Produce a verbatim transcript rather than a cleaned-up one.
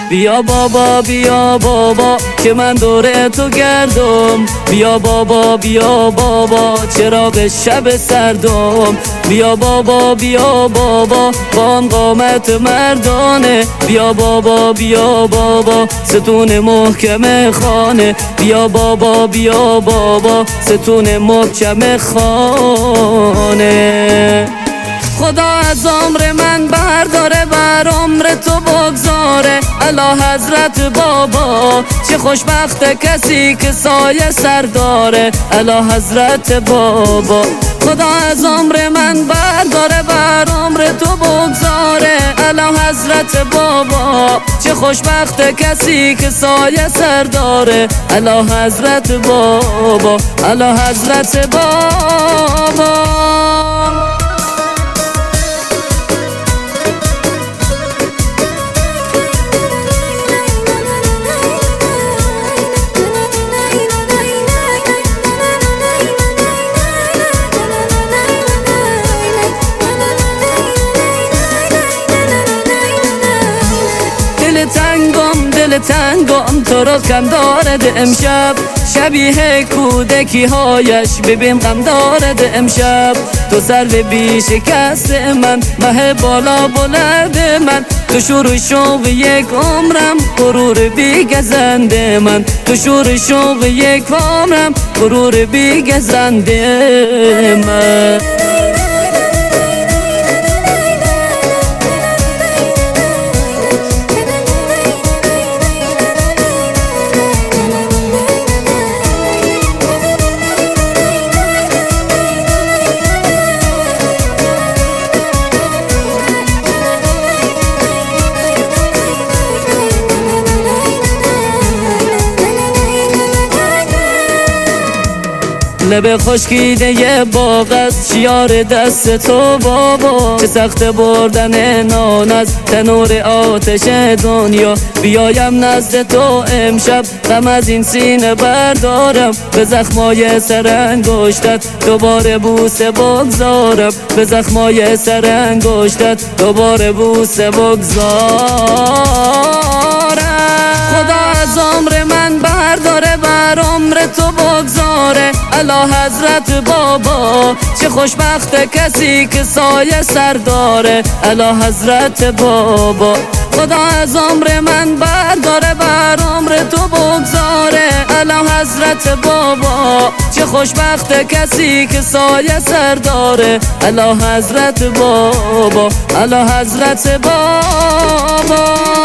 بیا بابا بیا بابا که من دور تو گردم، بیا بابا بیا بابا چراغ شب سردم، بیا بابا بیا بابا با آن قامت مردانه، بیا بابا بیا بابا ستون محکم خانه، بیا بابا بیا بابا ستون محکم خانه. خدا از عمر من برداره بر عمر تو بگذاره، الا حضرت بابا چه خوشبخت کسی که سایه سر داره، الا حضرت بابا. خدا از عمر من برداره بر عمر تو بگذاره، الا حضرت بابا چه خوشبخت کسی که سایه سر داره، الا حضرت بابا، الا حضرت بابا. تنگم دل تنگم تو رو کم دارد امشب، شبیه کودکی هایش ببین غم دارد امشب. تو سرو بی شکست من، مه بالا بلند من، تو شور شوق یک عمرم غرور بی گزنده من، تو شور شوق یک عمرم غرور بی گزنده من. لب خشکیده یه باغ است شیار دست تو بابا، چه سخت بردن نان از تنور آتش دنیا. بیایم نزد تو امشب غم از این سینه بردارم، به زخمای سر انگشتت دوباره بوسه بگذارم، به زخمای سر انگشتت دوباره بوسه بگذارم. خدا از عمر من برداره بر عمر تو بگذاره، الا حضرت بابا چه خوشبخت کسی که سایه سر داره، الا حضرت بابا. خدا از عمر من برداره بر عمر تو بگذاره، الا حضرت بابا چه خوشبخت کسی که سایه سر داره، الا حضرت بابا، الا حضرت بابا.